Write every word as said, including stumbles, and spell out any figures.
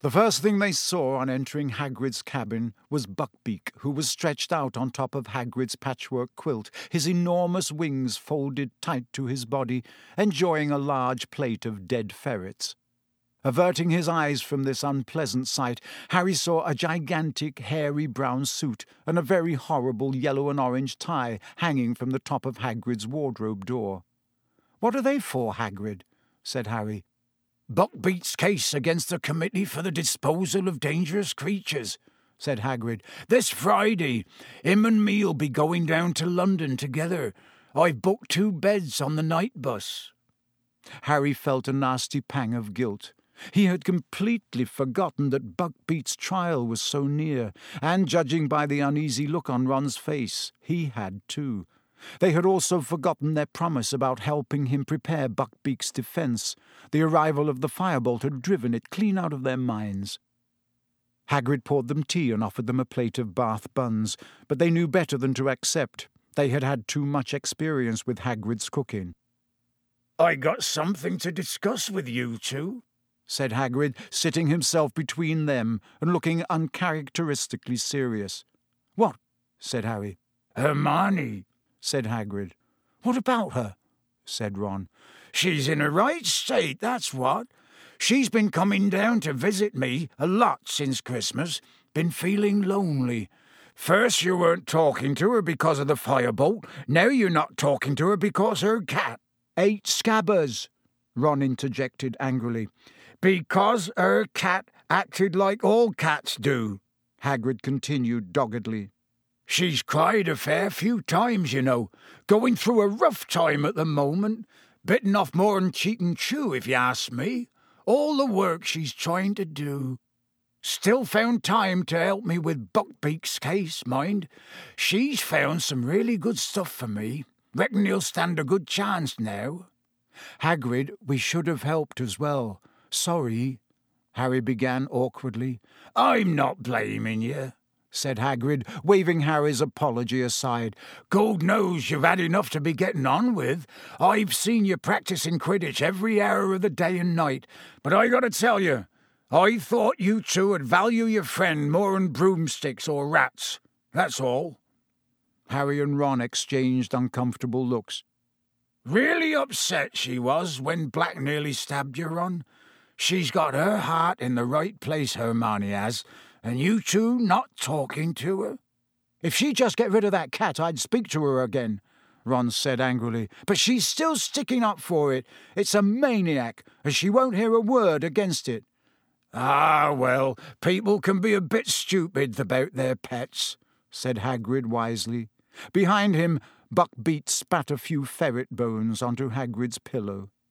The first thing they saw on entering Hagrid's cabin was Buckbeak, who was stretched out on top of Hagrid's patchwork quilt, his enormous wings folded tight to his body, enjoying a large plate of dead ferrets. Averting his eyes from this unpleasant sight, Harry saw a gigantic hairy brown suit and a very horrible yellow and orange tie hanging from the top of Hagrid's wardrobe door. "What are they for, Hagrid?" said Harry. "Buckbeak's case against the Committee for the Disposal of Dangerous Creatures," said Hagrid. "This Friday, him and me'll be going down to London together. I've booked two beds on the night bus." Harry felt a nasty pang of guilt. He had completely forgotten that Buckbeak's trial was so near, and judging by the uneasy look on Ron's face, he had too. They had also forgotten their promise about helping him prepare Buckbeak's defence. The arrival of the firebolt had driven it clean out of their minds. Hagrid poured them tea and offered them a plate of Bath buns, but they knew better than to accept. They had had too much experience with Hagrid's cooking. "I got something to discuss with you two," said Hagrid, sitting himself between them and looking uncharacteristically serious. "What?" said Harry. "Hermione," said Hagrid. "What about her?" said Ron. "She's in a right state, that's what. She's been coming down to visit me a lot since Christmas. Been feeling lonely. First you weren't talking to her because of the firebolt. Now you're not talking to her because her cat." "Eight Scabbers," Ron interjected angrily. "Because her cat acted like all cats do," Hagrid continued doggedly. "She's cried a fair few times, you know. Going through a rough time at the moment. Bitten off more'n she can chew, if you ask me. All the work she's trying to do. Still found time to help me with Buckbeak's case, mind. She's found some really good stuff for me. Reckon he'll stand a good chance now." "Hagrid, we should have helped as well. Sorry," Harry began awkwardly. "I'm not blaming you," said Hagrid, waving Harry's apology aside. "God knows you've had enough to be getting on with. I've seen you practising Quidditch every hour of the day and night. But I gotta tell you, I thought you two would value your friend more'n broomsticks or rats. That's all." Harry and Ron exchanged uncomfortable looks. "Really upset she was when Black nearly stabbed you, Ron. She's got her heart in the right place, Hermione has, and you two not talking to her." "If she'd just get rid of that cat, I'd speak to her again," Ron said angrily. "But she's still sticking up for it. It's a maniac, and she won't hear a word against it." "Ah, well, people can be a bit stupid about their pets," said Hagrid wisely. Behind him, Buckbeak spat a few ferret bones onto Hagrid's pillow.